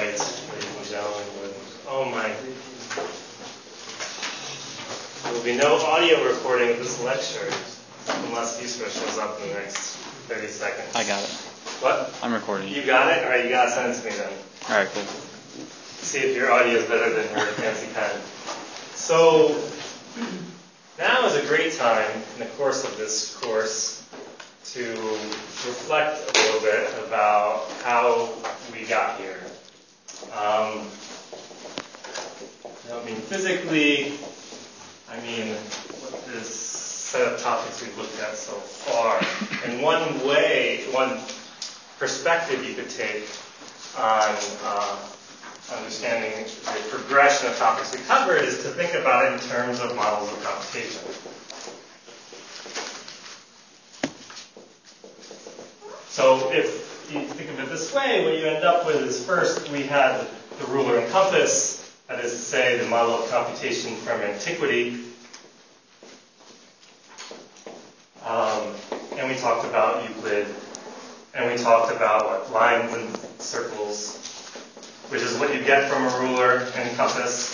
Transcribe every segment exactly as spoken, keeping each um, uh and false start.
right, ladies and gentlemen. Oh my. There will be no audio recording of this lecture unless Yusra shows up in the next thirty seconds. I got it. What? I'm recording. You got it? All right, you got to send it to me then. All right, cool. See if your audio is better than her fancy pen. So now is a great time in the course of this course to reflect a little bit about how we got here. Um, I don't mean physically, I mean what this set of topics we've looked at so far. And one way, one perspective you could take on uh, understanding the progression of topics we covered is to think about it in terms of models of computation. So if you think of it this way, what you end up with is first we had the ruler and compass, that is to say the model of computation from antiquity. Um, and we talked about Euclid, and we talked about what, lines and circles, which is what you get from a ruler and compass.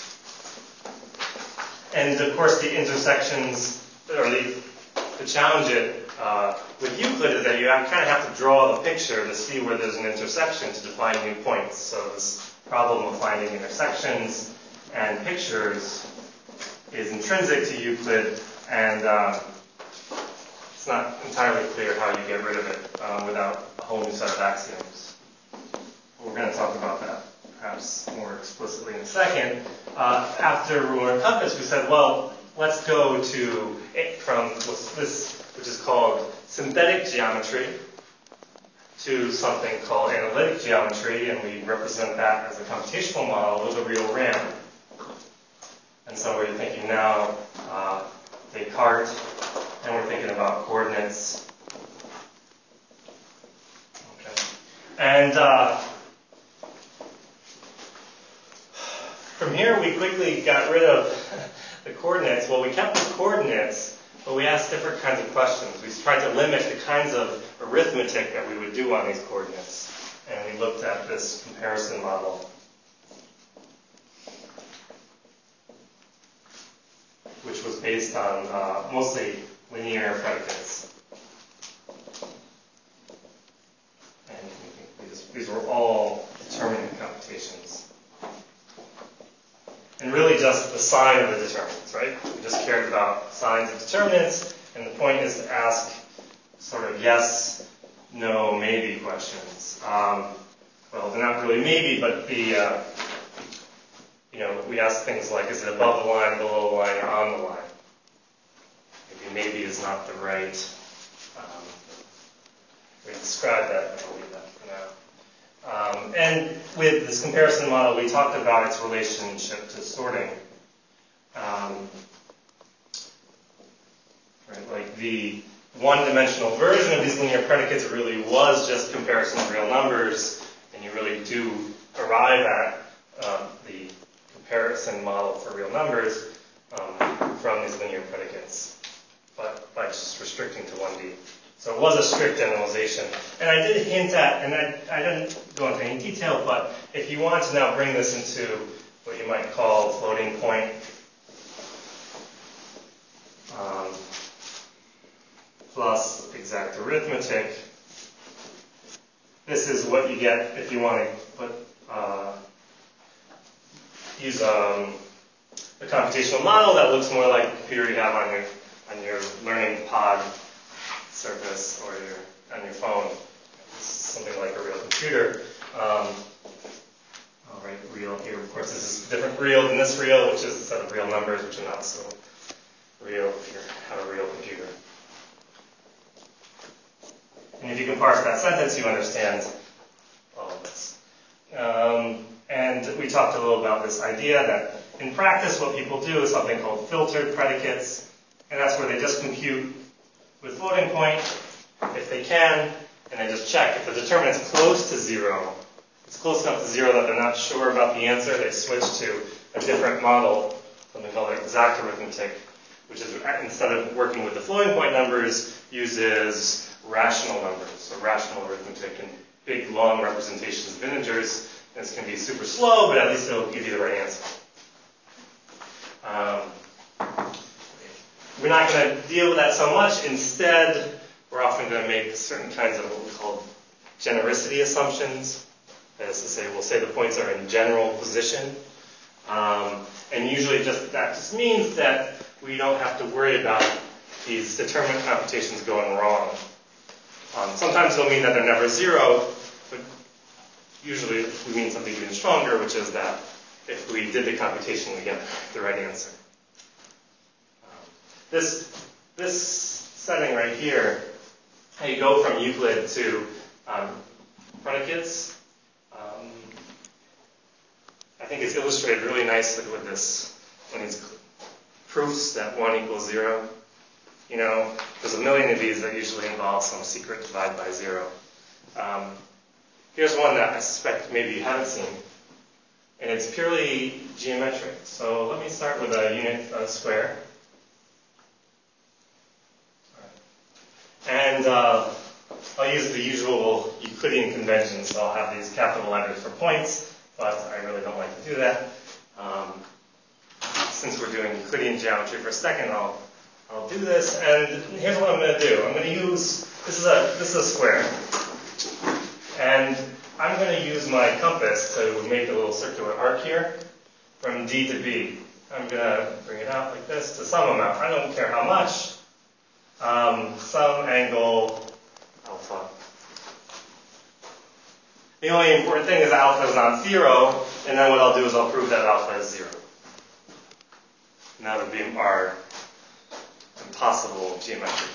And of course the intersections, or the, to challenge it uh, with Euclid is that you kind of have to draw the picture to see where there's an intersection to define new points. So this problem of finding intersections and pictures is intrinsic to Euclid, and um, it's not entirely clear how you get rid of it um, without a whole new set of axioms. We're going to talk about that perhaps more explicitly in a second. Uh, after ruler and compass, we said, well, let's go to from what's this, which is called synthetic geometry, to something called analytic geometry, and we represent that as a computational model with a real RAM. And so we're thinking now uh, Descartes, and we're thinking about coordinates. Okay. And uh, from here, we quickly got rid of the coordinates. Well, we kept the coordinates, but we asked different kinds of questions. We tried to limit the kinds of arithmetic that we would do on these coordinates. And we looked at this comparison model, which was based on uh, mostly linear predicates. And these, these were all determinant computations. And really just the sign of the determinants, right? We just cared about signs of determinants, and the point is to ask sort of yes, no, maybe questions. Um, well, they're not really maybe, but the, uh, you know, we ask things like, is it above the line, below the line, or on the line? Maybe maybe is not the right um, way to describe that, but I'll leave that for now. Um, and with this comparison model, we talked about its relationship to sorting. Um, right, like the one-dimensional version of these linear predicates really was just comparison of real numbers, and you really do arrive at um, the comparison model for real numbers um, from these linear predicates, but by just restricting to one D. So it was a strict generalization. And I did hint at, and I, I didn't go into any detail, but if you want to now bring this into what you might call floating point um, plus exact arithmetic, this is what you get if you want to put, uh, use um, a computational model that looks more like the computer you have on your, on your learning pod surface or your, on your phone. It's something like a real computer. Um, I'll write real here. Of course, this is different real than this real, which is a set of real numbers, which are not so real if you have a real computer. And if you can parse that sentence, you understand all of this. Um, and we talked a little about this idea that in practice, what people do is something called filtered predicates, and that's where they just compute with floating point, if they can, and they just check. If the determinant's close to zero, it's close enough to zero that they're not sure about the answer, they switch to a different model, something called exact arithmetic, which is, instead of working with the floating point numbers, uses rational numbers, so rational arithmetic and big, long representations of integers, This can be super slow, but at least it'll give you the right answer. Um, we're not going to deal with that so much. Instead, we're often going to make certain kinds of what we call genericity assumptions. That is to say, we'll say the points are in general position. Um, and usually just that just means that we don't have to worry about these determinant computations going wrong. Um, sometimes it'll mean that they're never zero, but usually we mean something even stronger, which is that if we did the computation, we get the right answer. Um, this, this setting right here, how you go from Euclid to um, predicates, um, I think it's illustrated really nicely with this, when these proofs that one equals zero. You know, there's a million of these that usually involve some secret divide by zero. Um, here's one that I suspect maybe you haven't seen, and it's purely geometric. So let me start with a unit uh, square. And uh, I'll use the usual Euclidean convention, so I'll have these capital letters for points, but I really don't like to do that. Um, since we're doing Euclidean geometry for a second, I'll I'll do this, and here's what I'm going to do. I'm going to use, this is a this is a square, and I'm going to use my compass to make a little circular arc here from D to B. I'm going to bring it out like this to some amount. I don't care how much. Um, some angle alpha. The only important thing is alpha is not zero, and then what I'll do is I'll prove that alpha is zero. And that would be our impossible geometry.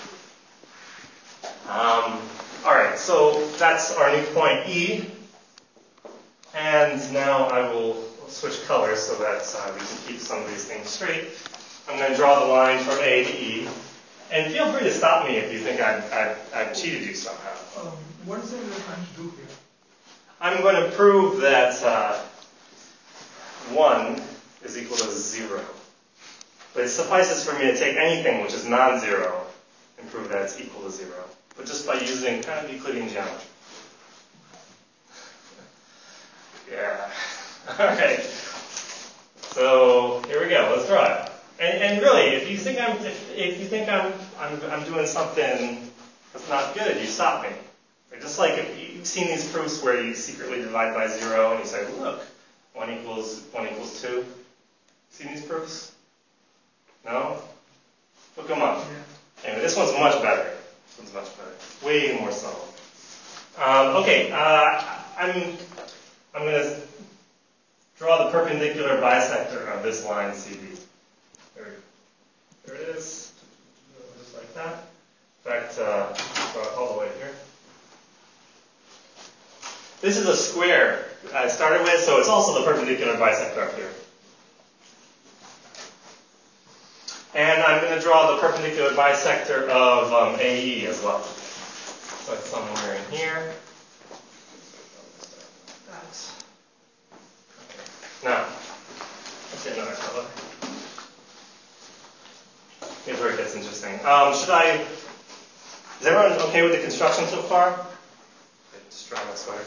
Um, all right, so that's our new point E. And now I will switch colors so that uh, we can keep some of these things straight. I'm going to draw the line from A to E. And feel free to stop me if you think I've, I've, I've cheated you somehow. Um, what is it you're trying to do here? I'm going to prove that uh, one is equal to zero. But it suffices for me to take anything which is non-zero and prove that it's equal to zero. But just by using kind of Euclidean geometry. Yeah. Okay. So here we go. Let's draw it. And, and really, if you think I'm if, if you think I'm, I'm I'm doing something that's not good, you stop me. Right? Just like if you've seen these proofs where you secretly divide by zero and you say, look, one equals one equals two. Seen these proofs? No? Look them up. Yeah. Anyway, this one's much better. This one's much better. Way more subtle. Um, okay, uh, I'm I'm going to draw the perpendicular bisector of this line C B. There, there it is. Just like that. In fact, uh, draw it all the way here. This is a square I started with, so it's also the perpendicular bisector up here. And I'm going to draw the perpendicular bisector of um, A E as well. So it's somewhere in here. Now, let's get another color. Here's where it gets interesting. Um, should I, is everyone okay with the construction so far? Okay, just draw my sweater.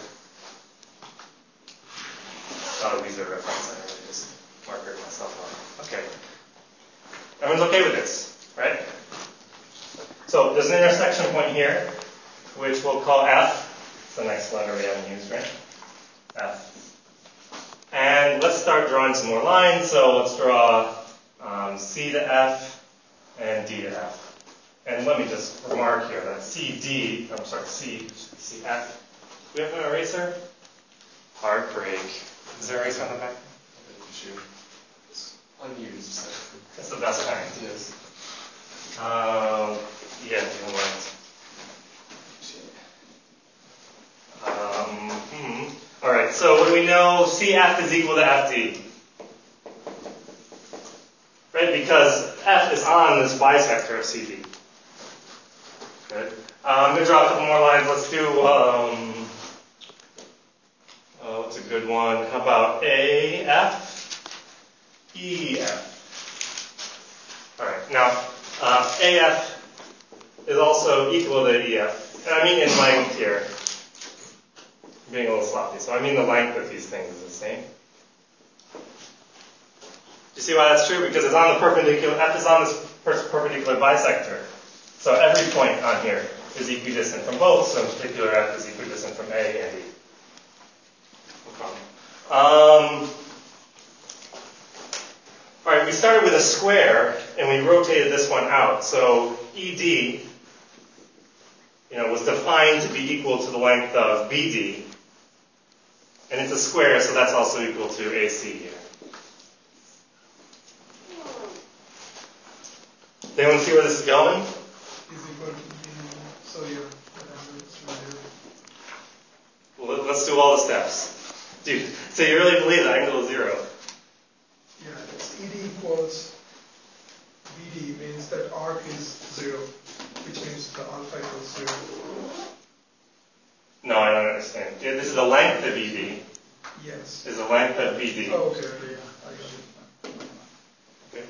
Not a Weezer reference, I really just markered myself on. Okay. Everyone's okay with this, right? So there's an intersection point here, which we'll call F. It's the next letter we haven't used, right? F. And let's start drawing some more lines. So let's draw um, C to F and D to F. And let me just remark here that C D, I'm sorry, C, C F. Do we have an eraser? Heartbreak. Is there an eraser on the back? Sure. It's unused. That's the best kind. Yes. Um, yeah, you want. Um, hmm. All right, so what do we know? C F is equal to F D. Right, because F is on this bisector of C D. Good. Uh, I'm going to draw a couple more lines. Let's do, um, oh, what's a good one? How about A F, E F? All right, now, uh, A F is also equal to E F. And I mean in length here. being a little sloppy. So I mean the length of these things is the same. Do you see why that's true? Because it's on the perpendicular, F is on this perpendicular bisector. So every point on here is equidistant from both, so in particular F is equidistant from A and E. No problem. Um, all right, we started with a square, and we rotated this one out. So E D, you know, was defined to be equal to the length of B D. And it's a square, so that's also equal to A C here. Does anyone see where this is going? Is equal to B, so yeah, that angle is zero. Well, let's do all the steps. Dude, so you really believe the angle is zero? Yeah, it's E D equals B D means that arc is zero, which means the alpha equals zero. No, I don't understand. Yeah, this is the length of E D. Yes. Is the length of B D. Oh, okay, okay, yeah, I got it. Okay.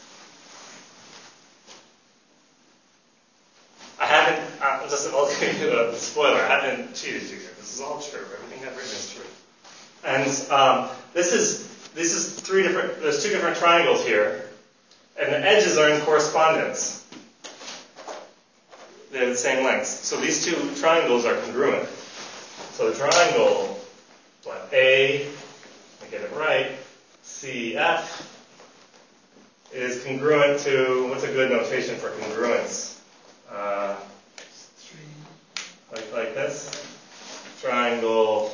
I haven't, uh, just I'll give you the spoiler, I haven't cheated you here. This is all true. Everything I've written is true. And um, this is this is three different, there's two different triangles here. And the edges are in correspondence. They're the same lengths. So these two triangles are congruent. So the triangle, what, A, I get it right, C F, is congruent to, what's a good notation for congruence? Uh, like, like this. Triangle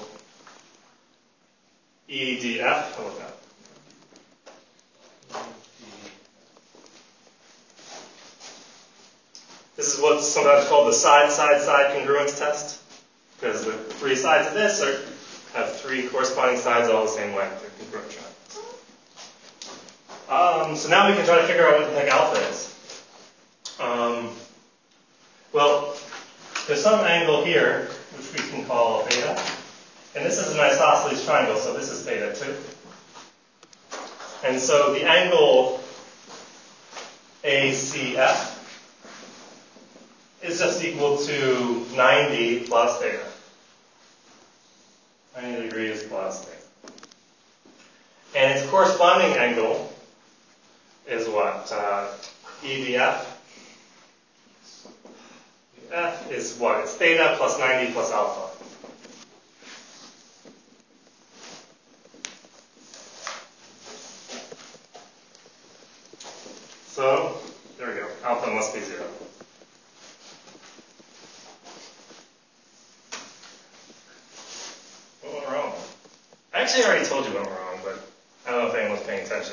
E D F, how about that? This is what's sometimes called the side-side-side congruence test, because the three sides of this are, have three corresponding sides all the same length. They're congruent triangles. Um, so now we can try to figure out what the heck alpha is. Um, well, there's some angle here, which we can call theta, and this is an isosceles triangle, so this is theta too. And so the angle A C F is just equal to ninety plus theta. ninety degrees plus theta. And its corresponding angle is what? Uh, E D F. F is what? It's theta plus ninety plus alpha. So, there we go. Alpha must be zero. What went wrong? I actually already told you what went wrong, but I don't know if anyone's paying attention.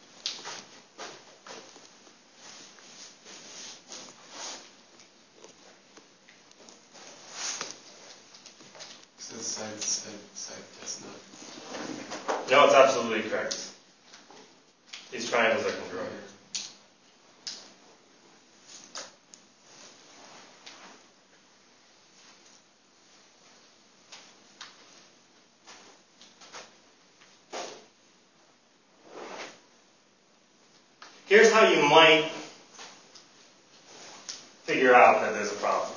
So side, side, side test not. No, it's absolutely correct. These triangles are congruent. Here's how you might figure out that there's a problem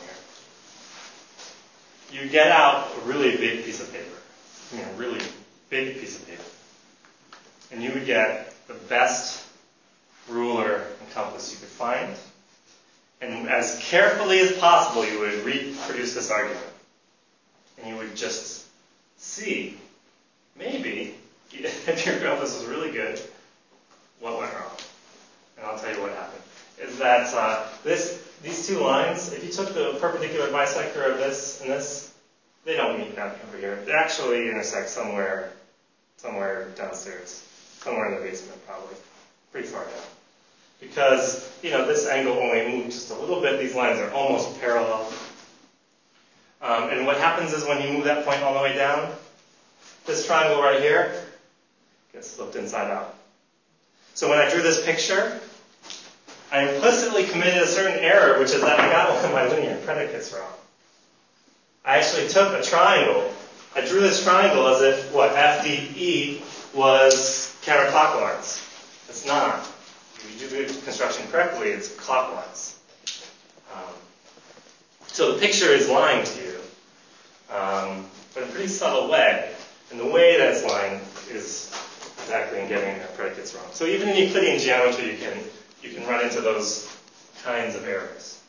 here. You get out a really big piece of paper. I mean, a really big piece of paper. And you would get the best ruler and compass you could find. And as carefully as possible, you would reproduce this argument. And you would just see, maybe, if your compass was really good, what went wrong. And I'll tell you what happened. Is that uh, this, these two lines, if you took the perpendicular bisector of this and this, they don't meet down over here. They actually intersect somewhere, somewhere downstairs, somewhere in the basement probably, pretty far down. Because, you know, this angle only moved just a little bit. These lines are almost parallel. Um, and what happens is when you move that point all the way down, this triangle right here gets flipped inside out. So when I drew this picture, I implicitly committed a certain error, which is that I got one of my linear predicates wrong. I actually took a triangle. I drew this triangle as if, what, F D E was counterclockwise. It's not. If you do the construction correctly, it's clockwise. Um, so the picture is lying to you. Um, but in a pretty subtle way. And the way that it's lined is exactly in getting their predicates wrong. So even in Euclidean geometry, you can you can run into those kinds of errors.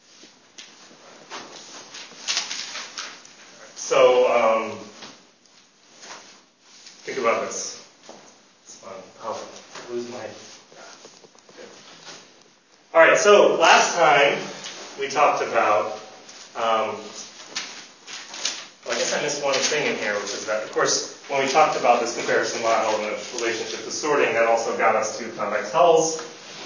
So um, think about this. It's fun. I'll lose my. All right. So last time we talked about. Um, well, I guess I missed one thing in here, which is that, of course, when we talked about this comparison model and the relationship to sorting, that also got us to convex hulls.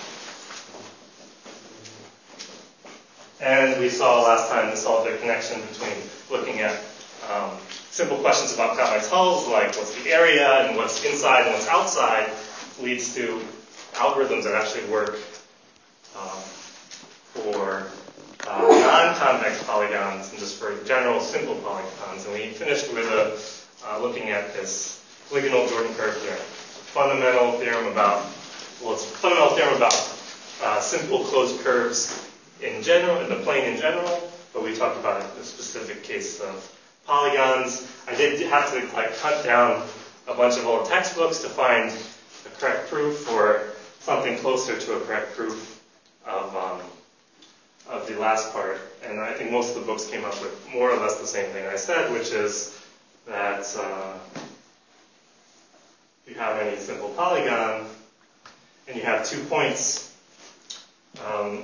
And we saw last time this solved the connection between looking at um, simple questions about convex hulls, like what's the area and what's inside and what's outside, leads to algorithms that actually work um, for uh, non-convex polygons and just for general simple polygons. And we finished with a, uh, looking at this polygonal Jordan curve theorem, fundamental theorem about, well, it's a fundamental theorem about uh, simple closed curves in general, in the plane in general, but we talked about the specific case of polygons. I did have to like cut down a bunch of old textbooks to find the correct proof or something closer to a correct proof of um, of the last part. And I think most of the books came up with more or less the same thing I said, which is that uh, if you have any simple polygon and you have two points, um,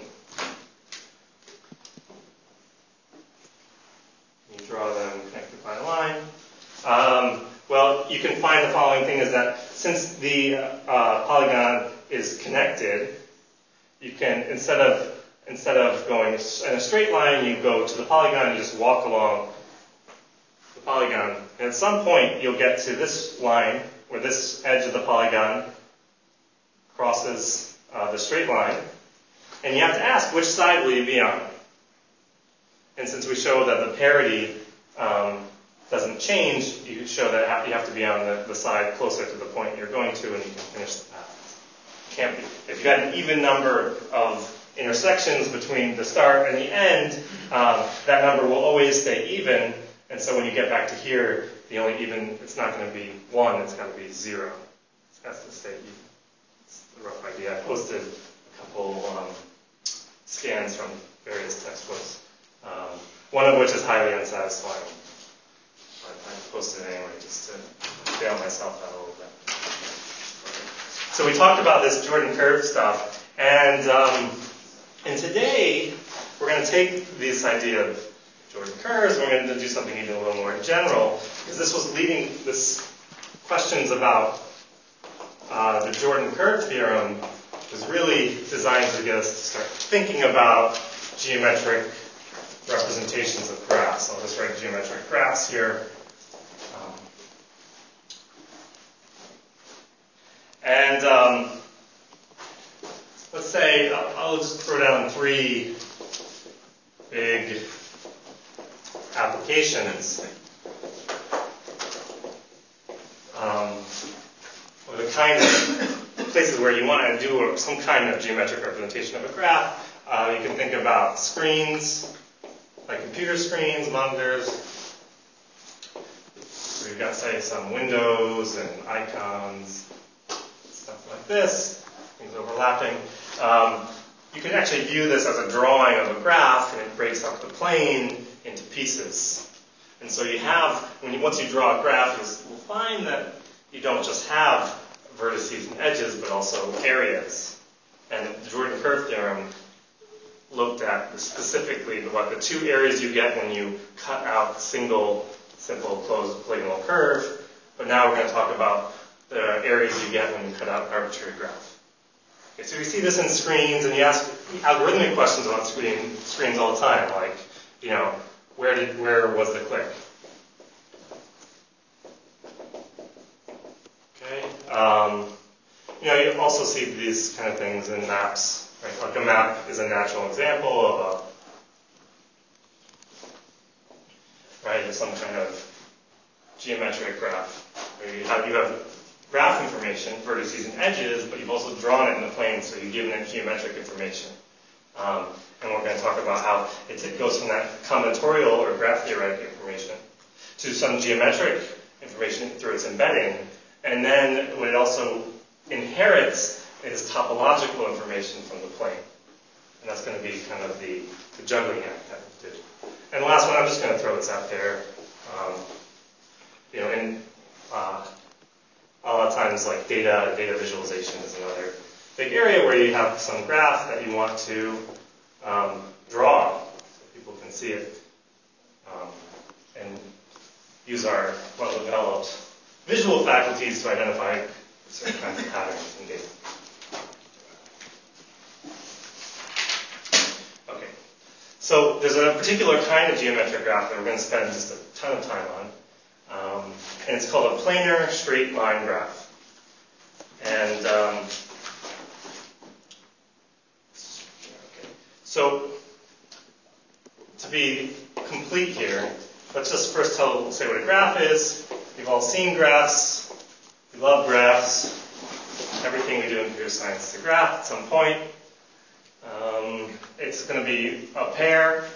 you draw them, connect to find a line. Um, well, you can find the following thing is that since the uh, polygon is connected, you can, instead of instead of going in a straight line, you go to the polygon and just walk along the polygon. And at some point, you'll get to this line where this edge of the polygon crosses uh, the straight line. And you have to ask, which side will you be on? And since we show that the parity um, doesn't change, you show that you have to be on the, the side closer to the point you're going to, and you can finish the path. Can't be. If you had an even number of intersections between the start and the end, um, that number will always stay even. And so when you get back to here, the only even, it's not going to be one, it's going to be zero. It has to stay even. It's the rough idea. I posted a couple um, scans from various textbooks, um, one of which is highly unsatisfying. But I posted it anyway just to bail myself out a little bit. So we talked about this Jordan curve stuff, and um, and today we're going to take this idea of Jordan curves, we're going to do something even a little more general, because this was leading, this questions about uh, the Jordan curve theorem was really designed to get us to start thinking about geometric representations of graphs. I'll just write geometric graphs here. Um, and um, let's say, I'll, I'll just throw down three big applications. Um, or the kind of places where you want to do some kind of geometric representation of a graph. Uh, you can think about screens, like computer screens, monitors. So you've got, say, some windows and icons, stuff like this, things overlapping. Um, you can actually view this as a drawing of a graph, and it breaks up the plane into pieces. And so you have, when you, once you draw a graph, you'll find that you don't just have vertices and edges, but also areas. And the Jordan curve theorem looked at specifically what the two areas you get when you cut out a single, simple, closed polygonal curve. But now we're going to talk about the areas you get when you cut out an arbitrary graph. Okay, so we see this in screens, and you ask algorithmic questions about screen, screens all the time, like, you know, where did where was the click? Okay. Um, you know, you also see these kind of things in maps. Right? Like a map is a natural example of a right, some kind of geometric graph. Where you have you have graph information, vertices and edges, but you've also drawn it in the plane, so you've given it geometric information. Um, and we're going to talk about how it goes from that combinatorial or graph theoretic information to some geometric information through its embedding, and then what it also inherits is topological information from the plane. And that's going to be kind of the, the juggling act that we do. And the last one, I'm just going to throw this out there. Um, you know, in uh, a lot of times, like data, data visualization is another big area where you have some graph that you want to um, draw so people can see it um, and use our well-developed visual faculties to identify certain kinds of patterns in data. Okay, so there's a particular kind of geometric graph that we're going to spend just a ton of time on, um, and it's called a planar straight line graph. And um, okay. So to be complete here, let's just first tell, say what a graph is. We've all seen graphs. We love graphs. Everything we do in computer science is a graph at some point. Um, it's going to be a pair,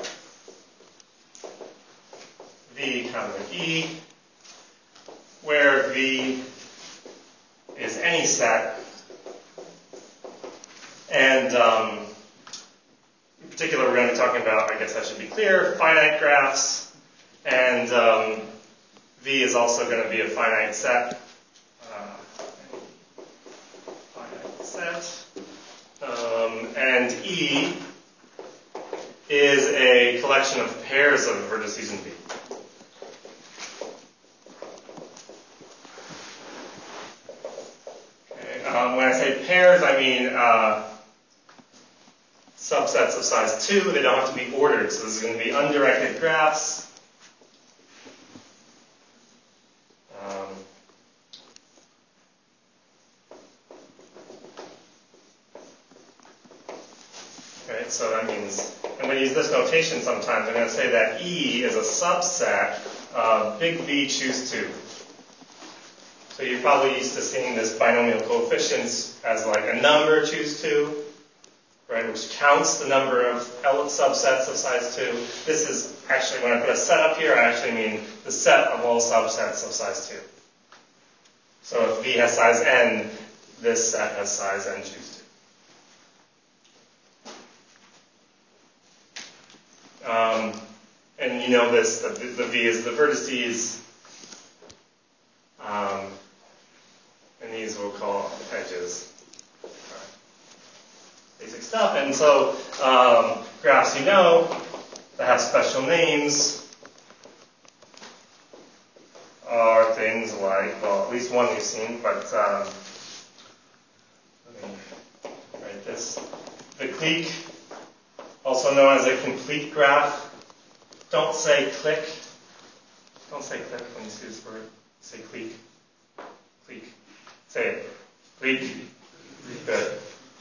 V comma E, where V is any set, and um, in particular we're going to be talking about, I guess I should be clear, finite graphs, and um, V is also going to be a finite set. Uh, finite set. Um, and E is a collection of pairs of vertices in V. Okay. Um, when I say pairs, I mean uh, subsets of size two. They don't have to be ordered, so this is going to be undirected graphs. So that means, I'm going to use this notation sometimes. I'm going to say that E is a subset of big V choose two. So you're probably used to seeing this binomial coefficients as like a number choose two, right, which counts the number of subsets of size two. This is actually, when I put a set up here, I actually mean the set of all subsets of size two. So if V has size n, this set has size n choose two. Um, and you know this, the, the V is the vertices, um, and these we'll call edges. Right. Basic stuff. And so um, graphs you know that have special names are things like, well, at least one we've seen, but um, let me write this. The clique, also known as a complete graph. Don't say click. Don't say click when you see this word. Say clique. Clique. Say it. Clique. Good.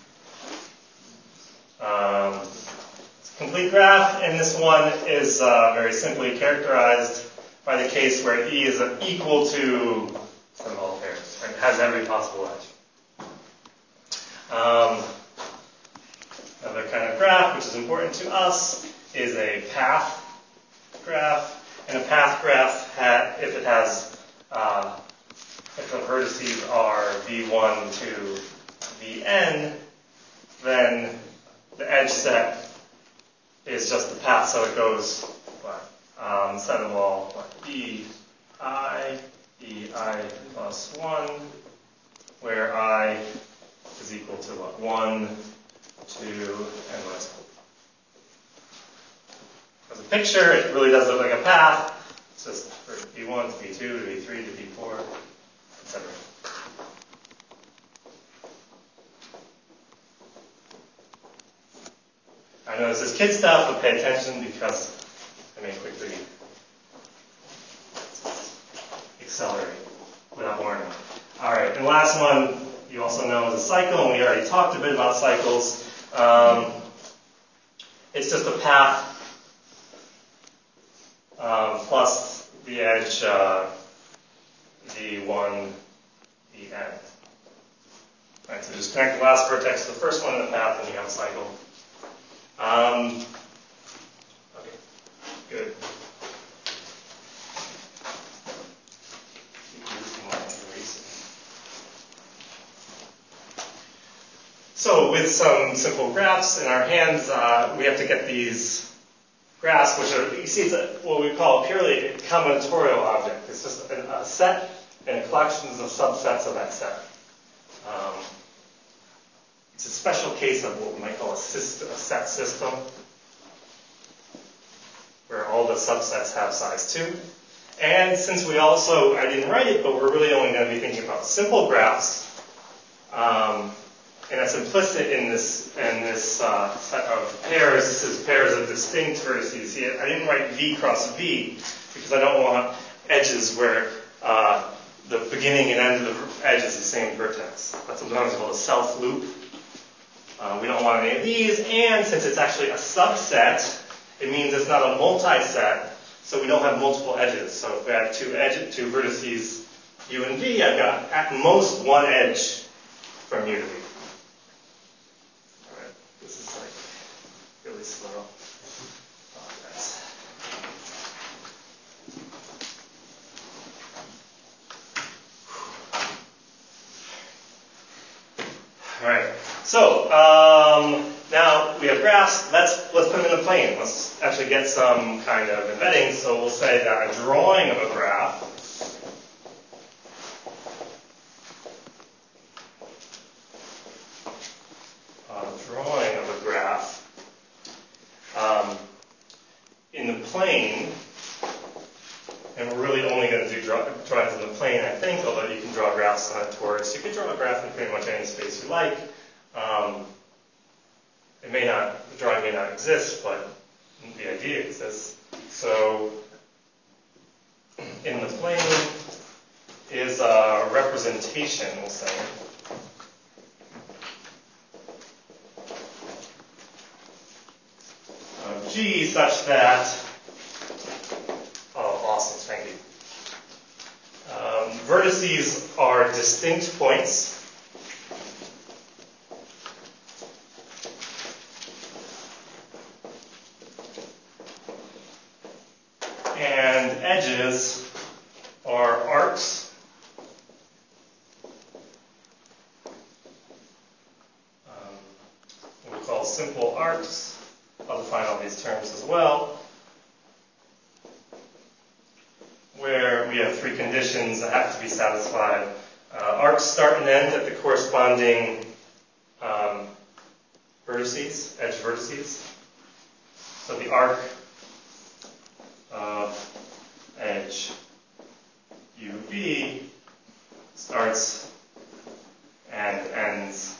Um, complete graph, and this one is uh, very simply characterized by the case where E is equal to some of all pairs. Right? It has every possible edge. Um, Another kind of graph, which is important to us, is a path graph. And a path graph, ha- if it has, uh, if the vertices are V one to V n, then the edge set is just the path, so it goes what? Um, set of all what? E I, E I plus one, where I is equal to what? one, two, and minus one. As a picture, it really does look like a path. It's just for V one to V two to V three to V four, et cetera. I know this is kid stuff, but pay attention because I may quickly accelerate without warning. All right, and the last one you also know is a cycle, and we already talked a bit about cycles. Um, it's just a path um, plus the edge uh, V one, V n. Right, so just connect the last vertex to the first one in the path, and you have a cycle. Um, okay, good. So with some simple graphs in our hands, uh, we have to get these graphs, which are, you see, it's a, what we call purely a combinatorial object. It's just a, a set and collections of subsets of that set. Um, it's a special case of what we might call a, system, a set system, where all the subsets have size two. And since we also, I didn't write it, but we're really only going to be thinking about simple graphs, um, and that's implicit in this in this uh, set of pairs. This is pairs of distinct vertices. See, I didn't write V cross V because I don't want edges where uh, the beginning and end of the edge is the same vertex. That's sometimes called a self loop. Uh, we don't want any of these, and since it's actually a subset, it means it's not a multi-set, so we don't have multiple edges. So if we have two edges, two vertices, U and V, I've got at most one edge from U to V. All right, this is like really slow. Apologize. All right, so um, now we have graphs. Let's let's put them in the plane. Let's actually get some kind of embedding. So we'll say that a drawing of a graph a drawing of a graph um, in the plane, and we're really only going to do draw, drawings in the plane, I think, although you can draw graphs on a torus. You can draw a graph in pretty much any space you like. Um, it may not, the drawing may not exist, but the idea exists. So in the plane is a representation, we'll say, of G such that, oh, awesome, thank you. Um, vertices are distinct points. And edges are arcs. Um, what we call simple arcs. I'll define all these terms as well. Where we have three conditions that have to be satisfied. Uh, arcs start and end at the corresponding um, vertices, edge vertices. So the arc of edge U V starts and ends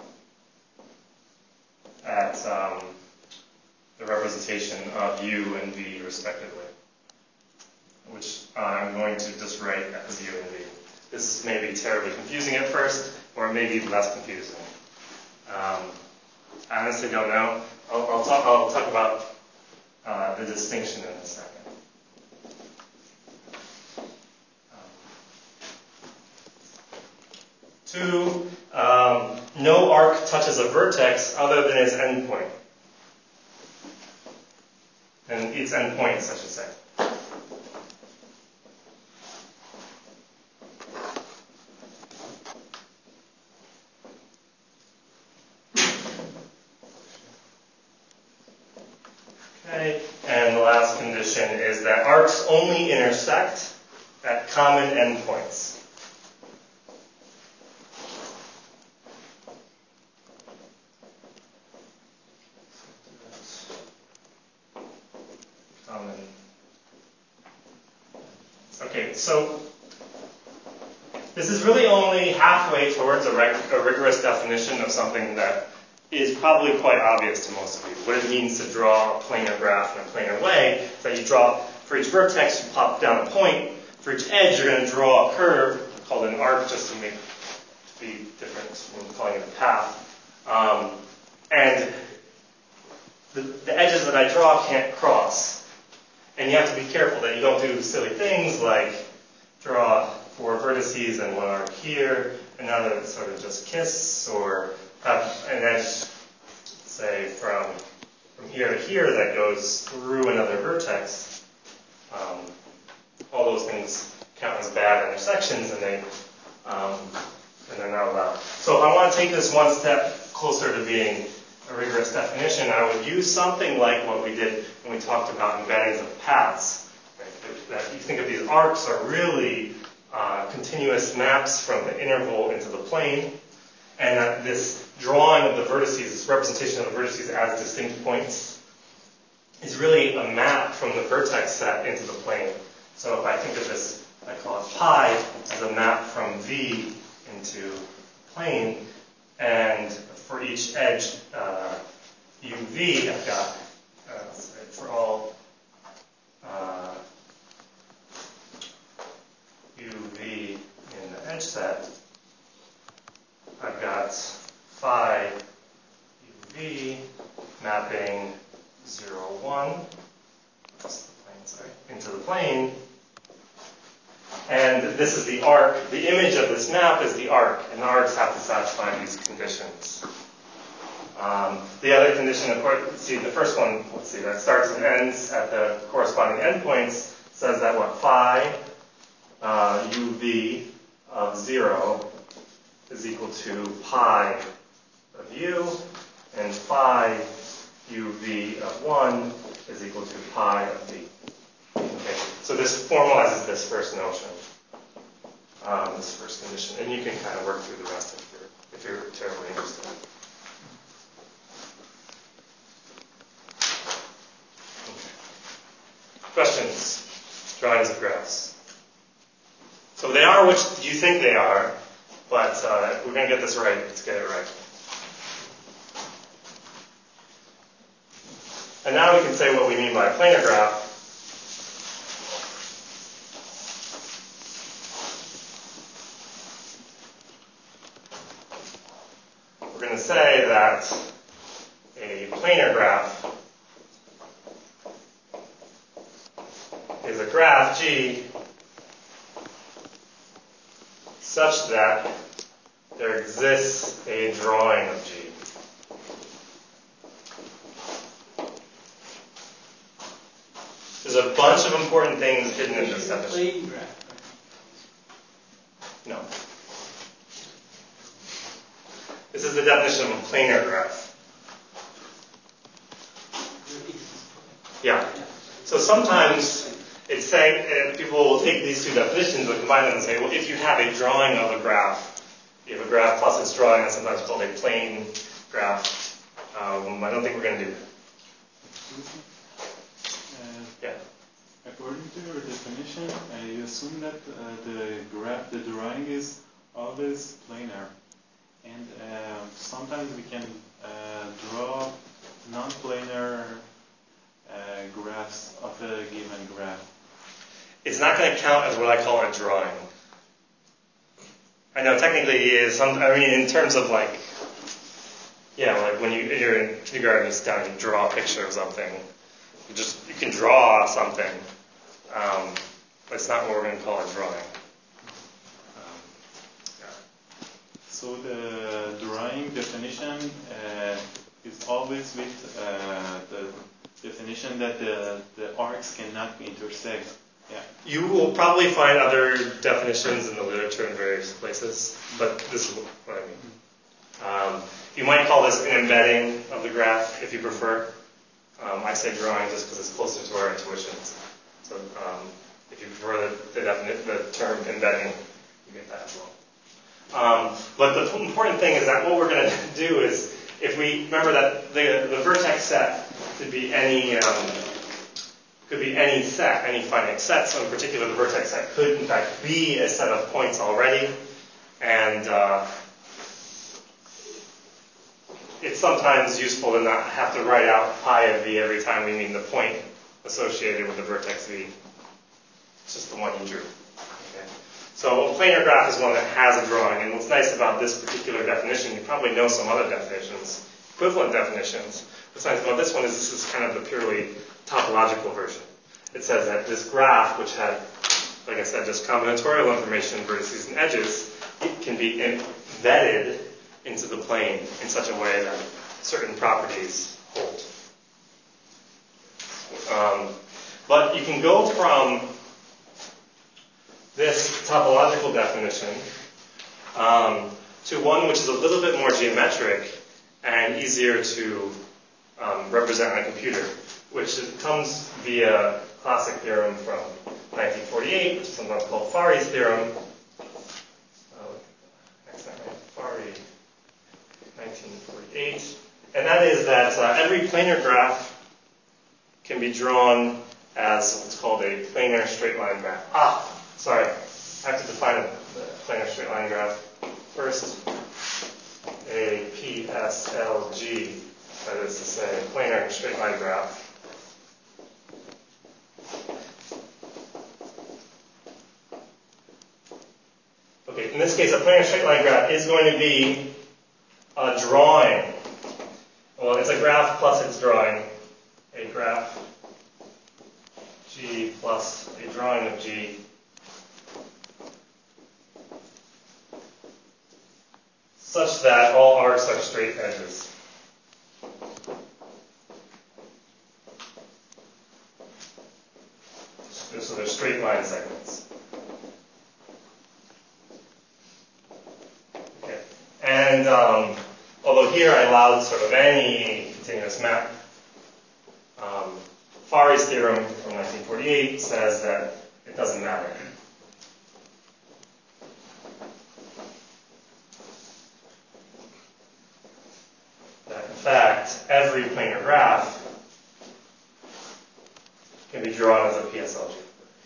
at um, the representation of U and V respectively, which I'm going to just write as U and V. This may be terribly confusing at first, or maybe less confusing. Um, I honestly don't know. I'll, I'll, talk, I'll talk about uh, the distinction in a second. Two, um, no arc touches a vertex other than its endpoint. And its endpoints, I should say. Okay, and the last condition is that arcs only intersect at common endpoints. Common. Okay, so this is really only halfway towards a, reg- a rigorous definition of something that is probably quite obvious to most of you. What it means to draw a planar graph in a planar way is that you draw, for each vertex, you plop down a point. For each edge, you're going to draw a curve called an arc, just to make to be different from calling it a path. Um, and the, the edges that I draw can't cross. And you have to be careful that you don't do silly things like draw four vertices and one arc here, another that sort of just kiss, or have an edge, say, from, from here to here that goes through another vertex. Um, all those things count as bad intersections, and they um, and they're not allowed. So if I want to take this one step closer to being a rigorous definition, I would use something like what we did when we talked about embeddings of paths. Right? That you think of these arcs are really uh, continuous maps from the interval into the plane, and that this drawing of the vertices, this representation of the vertices as distinct points, is really a map from the vertex set into the plane. So if I think of this, I call it pi, as a map from V into plane, and for each edge uh, U V, I've got, uh, sorry, for all uh, U V in the edge set, I've got phi U V mapping zero, one, that's the plane, sorry, into the plane. And this is the arc. The image of this map is the arc, and the arcs have to satisfy these conditions. Um, the other condition, of course, see the first one, let's see, that starts and ends at the corresponding endpoints, says that what, phi uh, U V of zero is equal to pi of u, and phi U V of one is equal to pi of v. Okay, so this formalizes this first notion, um, this first condition, and you can kind of work through the rest if you're, if you're terribly interested. Okay. Questions? Drawings of graphs. So they are which you think they are, but uh, if we're going to get this right, let's get it right. And now we can say what we mean by a planar graph. We're going to say that a planar graph is a graph G such that there exists a drawing of G. There's a bunch of important things hidden in this definition. No. This is the definition of a planar graph. Yeah. So sometimes it's saying, uh, people will take these two definitions and combine them and say, well, if you have a drawing of a graph, you have a graph plus its drawing, that's sometimes called a plane graph. Um, I don't think we're going to do that. Yeah. According to your definition, uh, you assume that uh, the graph, the drawing is always planar, and uh, sometimes we can uh, draw non-planar uh, graphs of a given graph. It's not going to count as what I call a drawing. I know technically it is. Some, I mean, in terms of like, yeah, like when you, you're in kindergarten, you sit down and you draw a picture of something. You just, you can draw something, um, but it's not what we're going to call a drawing. Um, yeah. So the drawing definition uh, is always with uh, the definition that the, the arcs cannot intersect. Yeah. You will probably find other definitions in the literature in various places, but this is what I mean. Um, you might call this an embedding of the graph if you prefer. Um, I say drawing just because it's closer to our intuitions. So um, if you prefer the, the, definite, the term embedding, you get that as well. Um, but the important thing is that what we're going to do is, if we remember that the, the vertex set could be any um, could be any set, any finite set. So in particular, the vertex set could in fact be a set of points already, and uh, it's sometimes useful to not have to write out pi of v every time we mean the point associated with the vertex v. It's just the one you drew. Okay. So a planar graph is one that has a drawing, and what's nice about this particular definition, you probably know some other definitions, equivalent definitions. What's nice about this one is this is kind of the purely topological version. It says that this graph, which had, like I said, just combinatorial information, vertices and edges, it can be embedded into the plane in such a way that certain properties hold. Um, but you can go from this topological definition um, to one which is a little bit more geometric and easier to um, represent on a computer, which comes via classic theorem from nineteen forty-eight, which is sometimes called Fari's theorem. Uh, Fari, nineteen forty-eight. And that is that uh, every planar graph can be drawn as what's called a planar straight line graph. Ah, sorry. I have to define a planar straight line graph first. A P S L G, that is to say, planar straight line graph. Okay, in this case, a planar straight line graph is going to be a drawing. Well, it's a graph plus its drawing. A graph G plus a drawing of G. Such that all arcs are straight edges. So they're straight line segments. Okay. And um, although here I allowed sort of any continuous map, um, Fari's theorem from nineteen forty-eight says that it doesn't matter. That in fact, every planar graph can be drawn as a P S L G.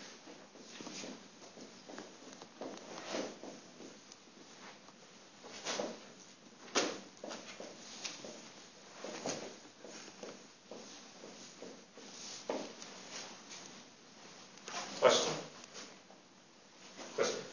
Question? Question?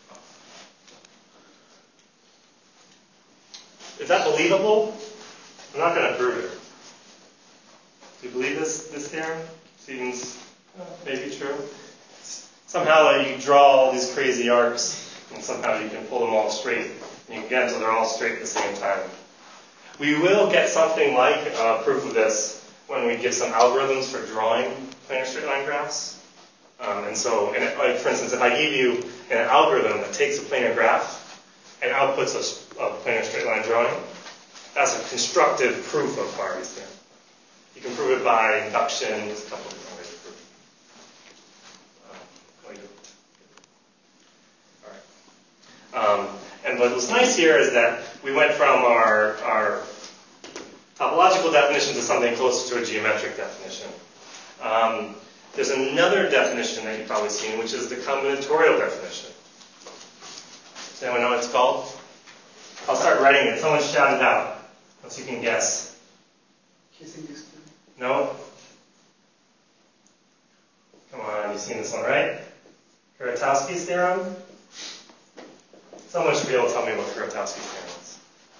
Is that believable? I'm not going to prove it. Do you believe this, this theorem? Seems uh, maybe true. Somehow uh, you draw all these crazy arcs, and somehow you can pull them all straight, and you can get so they're all straight at the same time. We will get something like uh, proof of this when we give some algorithms for drawing planar straight line graphs. Um, and so, and it, like for instance, if I gave you an algorithm that takes a planar graph and outputs a, a planar straight line drawing, that's a constructive proof of Fari's theorem. You can prove it by induction. There's a couple of different ways to prove it. Um, All right. Um, and but what's nice here is that we went from our, our topological definition to something closer to a geometric definition. Um, there's another definition that you've probably seen, which is the combinatorial definition. Does anyone know what it's called? I'll start writing it. Someone shout it out. Once you can guess. Kissing distance. No? Come on, you've seen this one, right? Kuratowski's theorem? Someone should be able to tell me what Kuratowski's theorem is.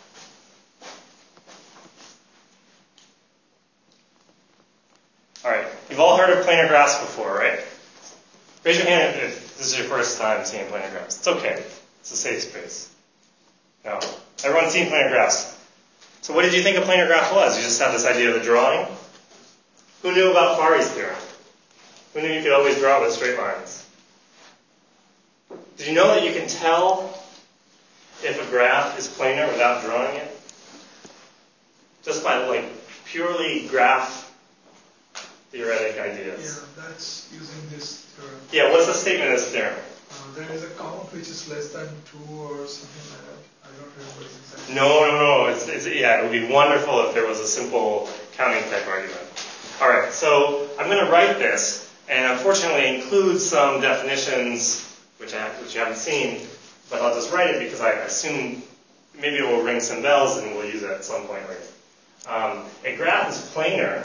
Alright, you've all heard of planar graphs before, right? Raise your hand if this is your first time seeing planar graphs. It's okay. It's a safe space. No. Everyone's seen planar graphs. So what did you think a planar graph was? You just had this idea of the drawing? Who knew about Fari's theorem? Who knew you could always draw with straight lines? Did you know that you can tell if a graph is planar without drawing it? Just by like purely graph theoretic ideas. Yeah, that's using this theorem. Yeah, what's the statement of this theorem? Uh, there is a count which is less than two or something like that. I don't remember exactly. No, no, no. It's, it's, yeah, it would be wonderful if there was a simple counting type argument. All right, so I'm going to write this, and unfortunately include some definitions which, I, which you haven't seen, but I'll just write it because I assume maybe it will ring some bells and we'll use it at some point later. Um, a graph is planar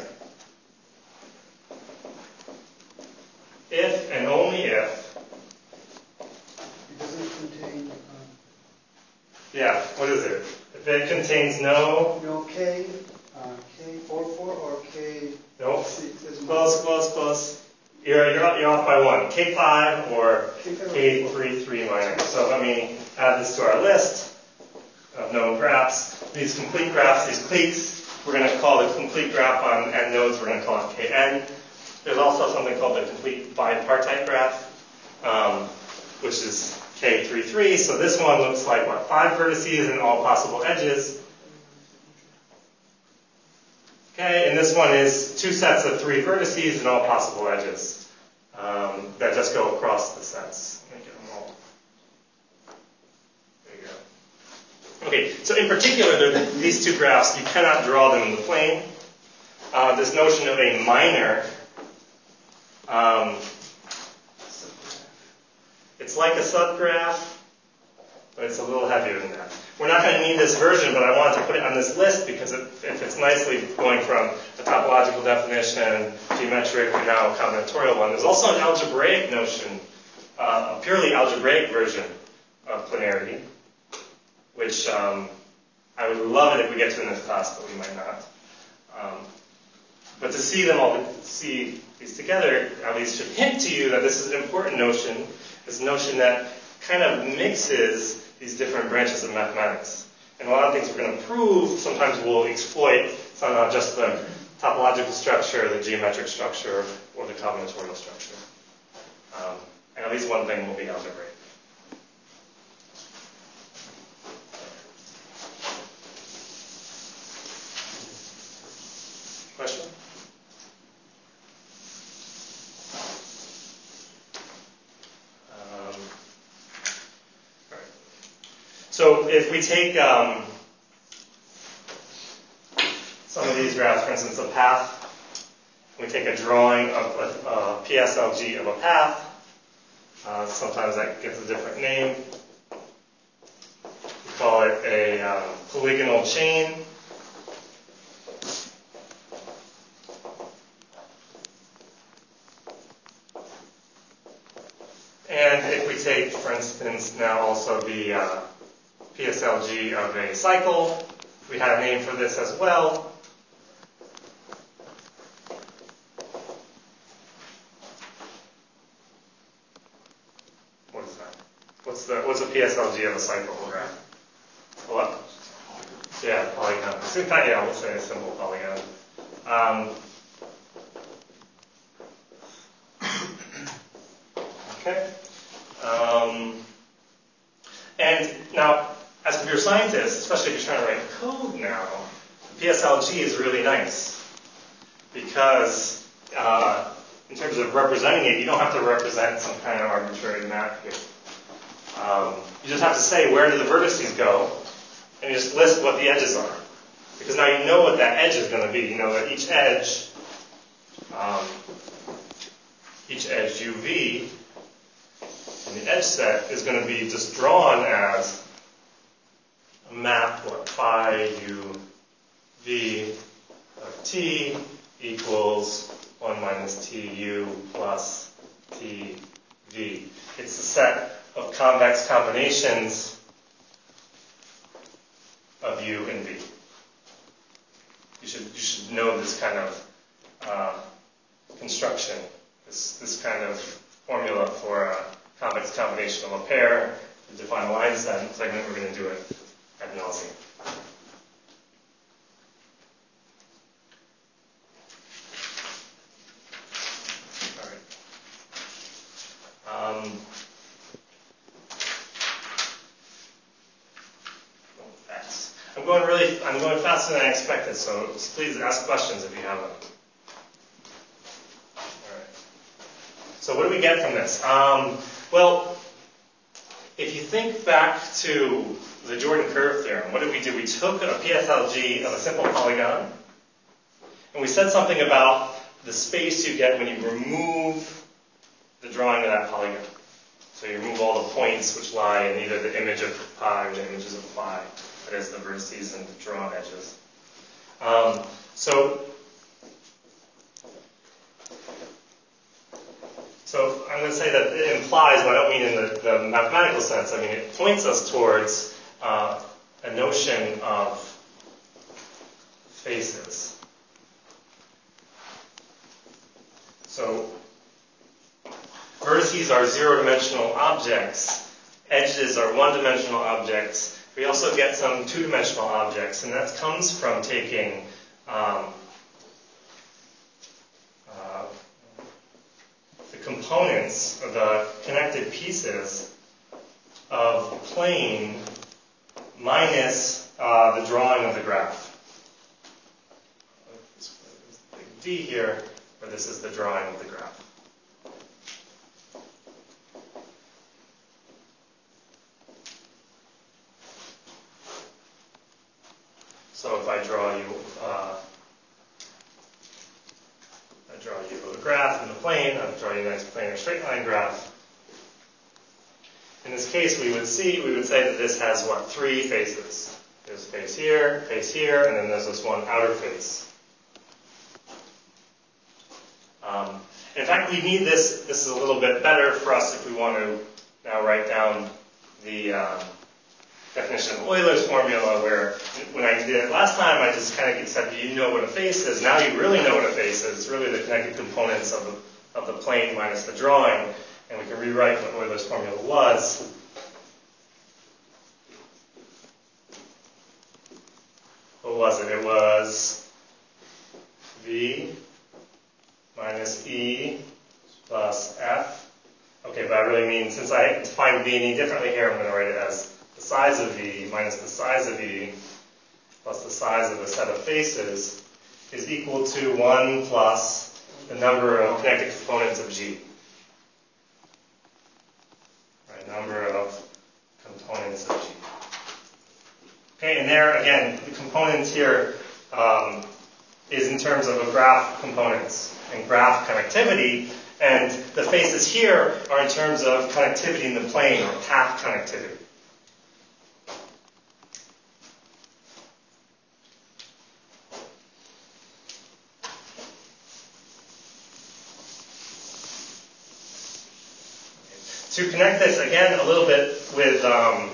if and only if. It doesn't contain. Um, yeah, what is it? If it contains no. No K, uh, K four four or K. Nope. six as well. Close, close, close. You're, you're, you're off by one. K five or K three three minor. So let me add this to our list of known graphs. These complete graphs, these cliques, we're going to call the complete graph on n nodes, we're going to call it K N. There's also something called the complete bipartite graph, um, which is K three three. So this one looks like, what, five vertices and all possible edges. Okay, and this one is two sets of three vertices and all possible edges um, that just go across the sets. Let me get them all. There you go. Okay, so in particular, these two graphs, you cannot draw them in the plane. Uh, this notion of a minor, um, it's like a subgraph, but it's a little heavier than that. We're not going to need this version, but I wanted to put it on this list because it, it fits nicely going from a topological definition, geometric, and now a combinatorial one. There's also an algebraic notion, uh, a purely algebraic version of planarity, which um, I would love it if we get to in this class, but we might not. Um, but to see them all, to see these together, at least should hint to you that this is an important notion, this notion that kind of mixes these different branches of mathematics. And a lot of things we're going to prove, sometimes we'll exploit somehow just the topological structure, the geometric structure, or the combinatorial structure. Um, and at least one thing will be algebraic. Question? Um, all right. So if we take um, some of these graphs, for instance, a path, we take a drawing of a, a P S L G of a path. Uh, sometimes that gets a different name. We call it a um, polygonal chain. And if we take, for instance, now also the uh, P S L G of a cycle, we had a name for this as well. What is that? What's the what's a P S L G of a cycle graph? What? Yeah, polygon. Yeah, we'll say a simple polygon. Um, okay. Um, and now, as computer scientists, especially if you're trying to write code now, P S L G is really nice because uh, in terms of representing it, you don't have to represent some kind of arbitrary map here. Um, you just have to say where do the vertices go, and you just list what the edges are. Because now you know what that edge is going to be. You know that each edge, um, each edge U V, and the edge set is going to be just drawn as a map, what, phi u v of t equals one minus t u plus t v. It's the set of convex combinations of u and v. You should you should know this kind of uh, construction, this this kind of formula for a convex combination of a pair to define a line segment. We're going to do it ad nauseum. All right. Um, I'm going really, I'm going faster than I expected, so please ask questions if you have them. All right. So what do we get from this? Um, well, if you think back to the Jordan curve theorem, what did we do? We took a P S L G of a simple polygon, and we said something about the space you get when you remove the drawing of that polygon. So you remove all the points which lie in either the image of pi or the images of phi. That is the vertices and the drawn edges. Um, so, so I'm going to say that it implies, but I don't mean in the, the mathematical sense. I mean it points us towards uh, a notion of faces. So vertices are zero-dimensional objects. Edges are one-dimensional objects. We also get some two-dimensional objects, and that comes from taking um, uh, the components, or the connected pieces of the plane minus uh, the drawing of the graph. This D here, where this is the drawing of the graph. So if I draw you, uh, I draw you a graph in the plane, I'll draw you a nice planar straight line graph. In this case, we would see, we would say that this has what, three faces. There's a face here, face here, and then there's this one outer face. Um, in fact, we need this, this is a little bit better for us if we want to now write down the um, definition of Euler's formula, where when I did it last time, I just kind of said, you know what a face is. Now you really know what a face is. It's really the connected components of the, of the plane minus the drawing, and we can rewrite what Euler's formula was. What was it? It was V minus E plus F. Okay, but I really mean, since I define V and E differently here, I'm going to write it as the size of V minus the size of E plus the size of the set of faces is equal to one plus the number of connected components of G. Right, number of components of G. Okay, and there, again, the components here um, is in terms of a graph components and graph connectivity, and the faces here are in terms of connectivity in the plane, or path connectivity. To connect this, again, a little bit with um,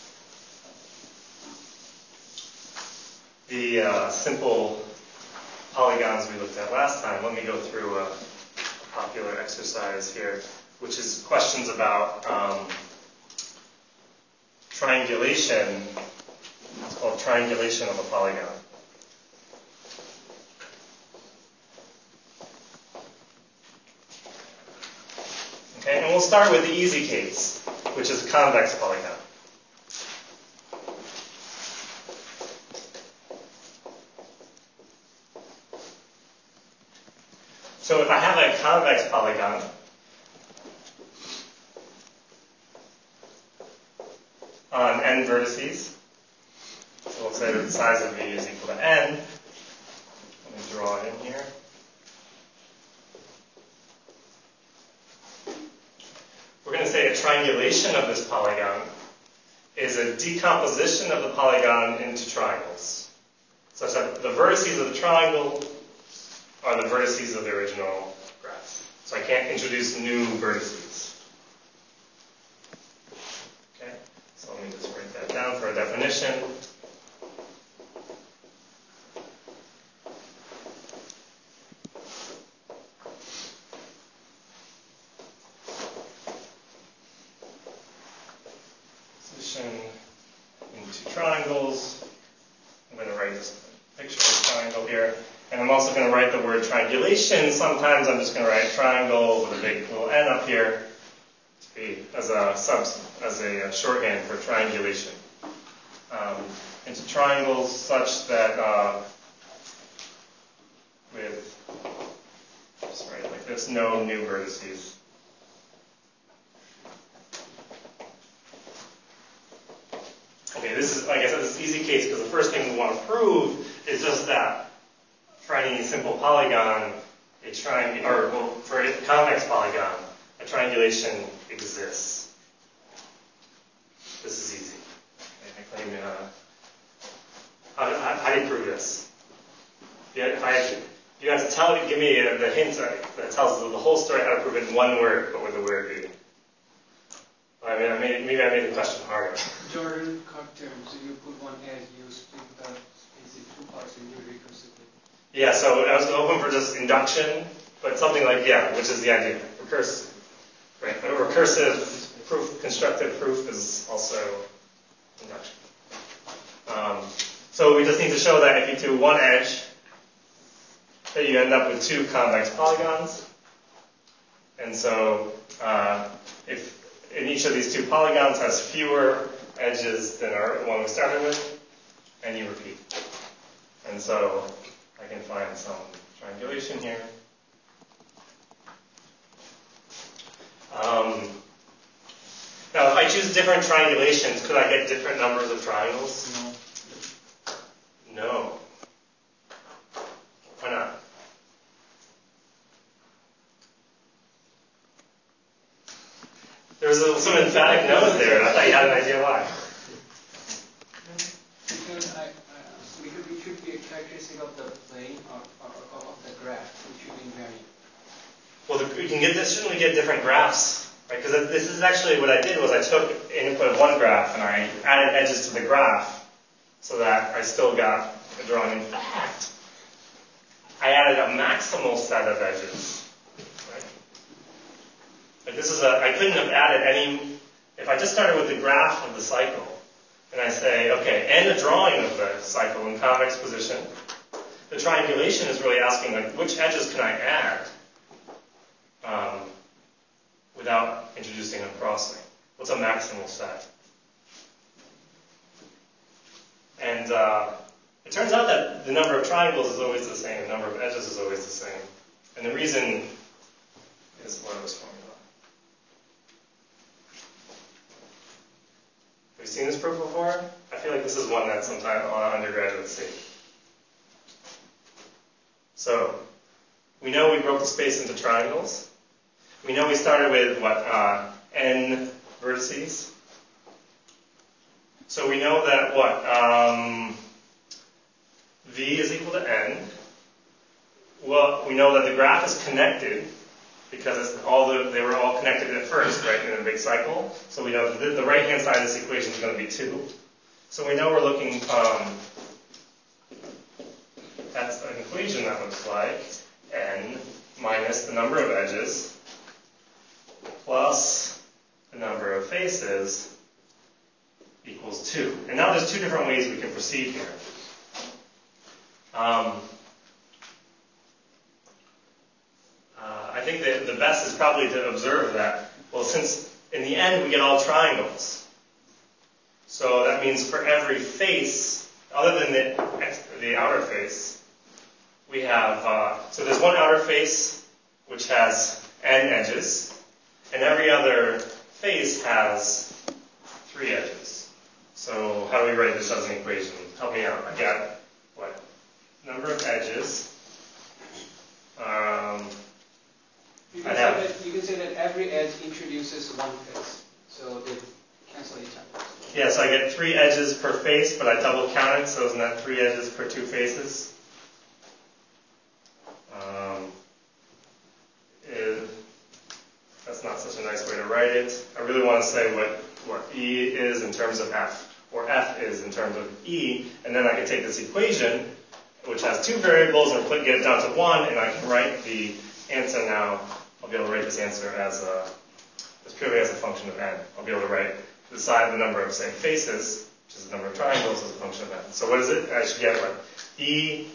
the uh, simple polygons we looked at last time, let me go through a popular exercise here, which is questions about um, triangulation. It's called triangulation of a polygon. Okay, and we'll start with the easy case, which is a convex polygon. So if I have a convex polygon, on n vertices, so we'll say that the size of V is equal to n. Let me draw it in here. We're going to say a triangulation of this polygon is a decomposition of the polygon into triangles, such that the vertices of the triangle are the vertices of the original graph. So I can't introduce new vertices. Okay, so let me just write that down for a definition. Position into triangles. I'm going to write this picture of a triangle here. And I'm also going to write the word triangulation. Sometimes I'm just going to write triangle with a big little N up here to be as a sub, as a shorthand for triangulation. Um, into triangles such that uh, with, just write it like this, no new vertices. Okay, this is, like I said, this is an easy case because the first thing we want to prove is just that for any simple polygon, a triangle, or well, for a convex polygon, a triangulation exists. This is easy. I claim, uh, how, how, how do you prove this? Yeah, if I, you have to tell, give me uh, the hint that, that tells the, the whole story, how to prove it in one word. What would the word be? I mean, I made, maybe I made the question harder. Jordan cut term, so you put one edge, you split the space in two parts and do it recursively. Yeah, so I was open for just induction, but something like, yeah, which is the idea, recursive. Right? A recursive proof, constructive proof is also induction. Um, so we just need to show that if you do one edge, that you end up with two convex polygons. And so uh, if in each of these two polygons has fewer edges than our one we started with, and you repeat. And so I can find some triangulation here. Um, now, if I choose different triangulations, could I get different numbers of triangles? No. No. Why not? There's a, some emphatic no's there, and I thought you had an idea why. Because I, uh, because it should be a characteristic of the plane or, or, or of the graph, which should be invariant. Well, the, you can get this. Shouldn't we get different graphs? Right? Because this is actually what I did was I took input of one graph and I added edges to the graph so that I still got a drawing. In fact, I added a maximal set of edges. Right? Like this is a. I couldn't have added any. If I just started with the graph of the cycle and I say, okay, and a drawing of the cycle in convex position, the triangulation is really asking like which edges can I add? Um, without introducing a crossing. What's a maximal set? And uh, it turns out that the number of triangles is always the same, the number of edges is always the same. And the reason is Lorentz formula. Have you seen this proof before? I feel like this is one that sometimes undergraduates see. So, we know we broke the space into triangles. We know we started with, what, uh, n vertices. So we know that, what, um, v is equal to n. Well, we know that the graph is connected because it's all the, they were all connected at first, right, in a big cycle. So we know that the, the right-hand side of this equation is going to be two. So we know we're looking um, at an equation that looks like n minus the number of edges plus the number of faces equals two. And now there's two different ways we can proceed here. Um, uh, I think that the best is probably to observe that, well, since in the end we get all triangles, so that means for every face, other than the, the outer face, we have, uh, so there's one outer face which has n edges, and every other face has three edges. So how do we write this as an equation? Help me out. I got, what, number of edges. Um, You can, I say have, that, you can say that every edge introduces one face, so they cancel each other. yeah, so I get three edges per face, but I double count it, so isn't that three edges per two faces? Um, is, that's not such a nice way to write it. I really want to say what, what E is in terms of F, or F is in terms of E, and then I can take this equation, which has two variables, and put, get it down to one, and I can write the answer now. I'll be able to write this answer as a, as purely as a function of n. I'll be able to write the side the number of, say, faces, which is the number of triangles, as a function of n. So what is it? I should get what? E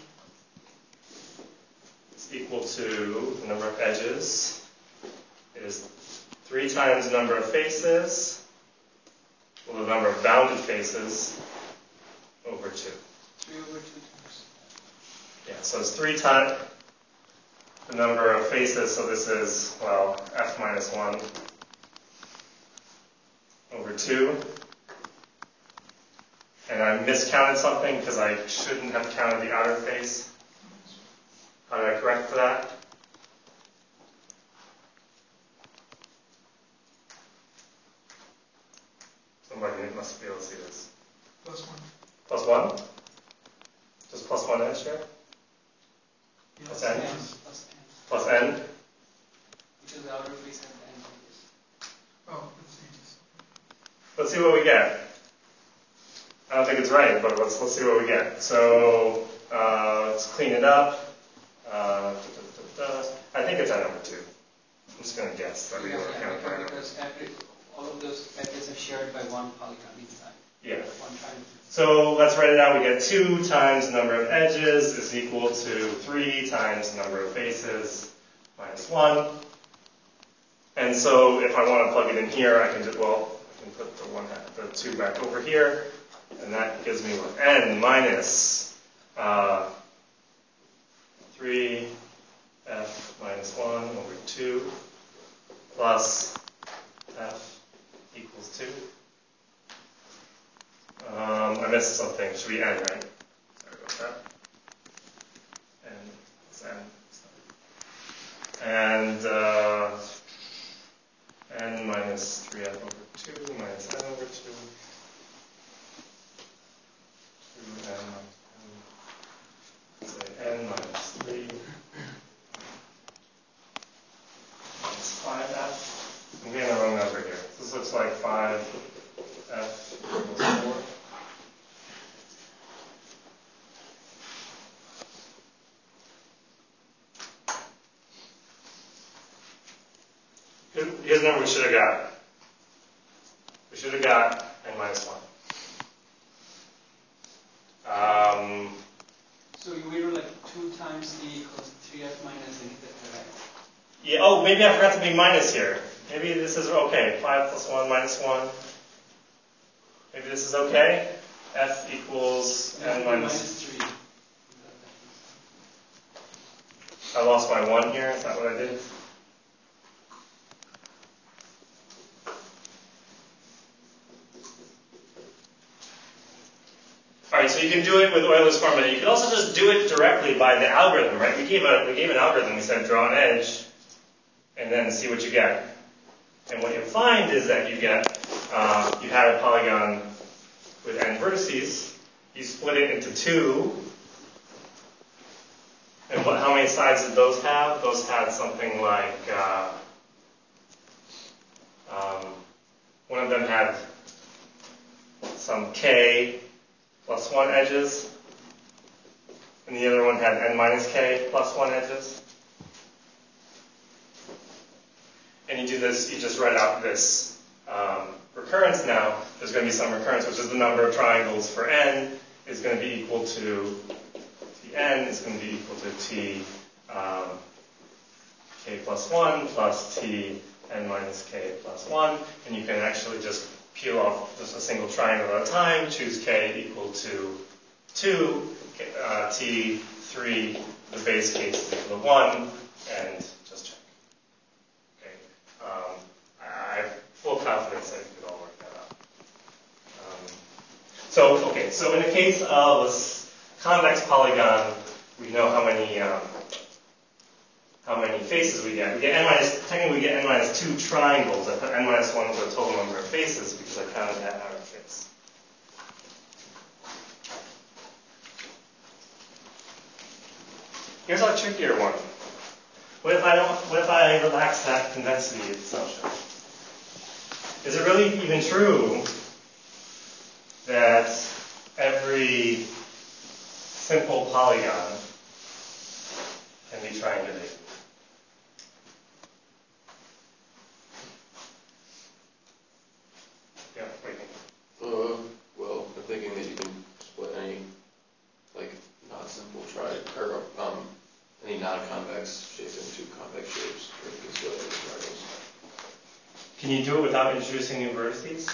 is equal to the number of edges. It is three times the number of faces, well, the number of bounded faces, over two. Three over two times. Yeah, so it's three times the number of faces, so this is, well, f minus one over two. And I miscounted something because I shouldn't have counted the outer face. How do I correct for that? Somebody must be able to see this. Plus one. Plus one? Just plus one edge here? Plus n? Plus n. Plus n? Which is the outer face and the end face. Oh, it's edges. Let's see what we get. I don't think it's right, but let's let's see what we get. So uh, let's clean it up. Uh, da, da, da, da. I think it's at number two. I'm just going to guess. That we Yeah, will yeah, count by because, number. because every, all of those edges are shared by one polygon inside. Yeah. One triangle. So let's write it out. We get two times the number of edges is equal to three times the number of faces minus one. And so if I want to plug it in here, I can just, well, I can put the one, the two back over here, and that gives me what? N minus uh, three f minus one over two plus f equals two. Um, I missed something. Should be n, right? Sorry about that. N is n. And uh, n minus three f over two minus n over two. two n, say n minus three minus five f. I'm getting the wrong number here. This looks like five f equals four. Here's the number we should have got. We should have got n minus one. Um, so we were like two times d equals three f minus n, right? Yeah, oh, maybe I forgot to be minus here. Maybe this is okay. five plus one minus one. Maybe this is okay. F equals n minus... minus three. I lost my one here. Is that what I did? All right, so you can do it with Euler's formula. You can also just do it directly by the algorithm, right? We gave a we gave an algorithm. We said draw an edge, and then see what you get. And what you'll find is that you get uh, you had a polygon with n vertices. You split it into two, and what? How many sides did those have? Those had something like uh, um, one of them had some k plus one edges, and the other one had n minus k plus one edges. And you do this, you just write out this um, recurrence now. There's going to be some recurrence, which is the number of triangles for n is going to be equal to tn is going to be equal to t um, k plus one plus t n minus k plus one. And you can actually just peel off just a single triangle at a time, choose k equal to two, uh, t, three, the base case is equal to one, and just check. Okay. Um, I have full confidence that you could all work that out. Um, so, okay, so in the case of a convex polygon, we know how many um, how many faces we get. We get n minus, technically we get n minus two triangles. I put n minus one for the total number of faces because I counted that out of face. Here's a trickier one. What if I don't, what if I relax that convexity assumption? Is it really even true that every simple polygon can be triangulated? Yeah, waiting. Uh, well, I'm thinking that you can split any, like, not simple tri, or, um, any non-convex shape into convex shapes, or you can split it into triangles. Can you do it without introducing new vertices?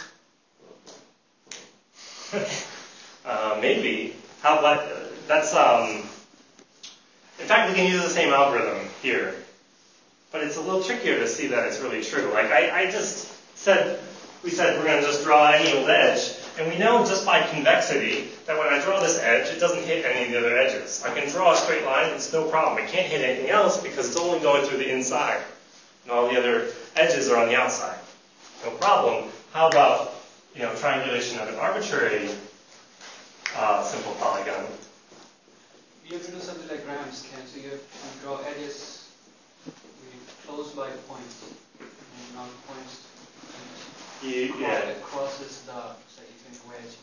uh, maybe. How about, that's, um, in fact, we can use the same algorithm here, but it's a little trickier to see that it's really true. Like, I, I just said, we said we're going to just draw any old edge, and we know just by convexity that when I draw this edge, it doesn't hit any of the other edges. I can draw a straight line, it's no problem. I can't hit anything else because it's only going through the inside, and all the other edges are on the outside. No problem. How about, you know, triangulation of an arbitrary uh, simple polygon? You have to do something like Graham's can, so you have to draw edges close by points, and not points. You, yeah. It crosses the, so you think wedge.